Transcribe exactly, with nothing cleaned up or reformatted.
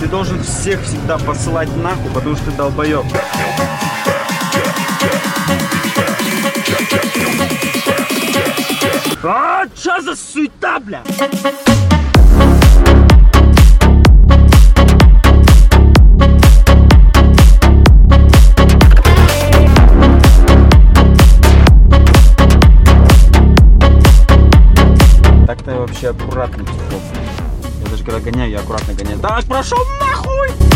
Ты должен всех всегда посылать нахуй, потому что ты долбоёб. А, чё за суета, бля? Так-то я вообще аккуратный психоп. Я даже когда гоняю, я аккуратно гоняю. Так, прошел нахуй!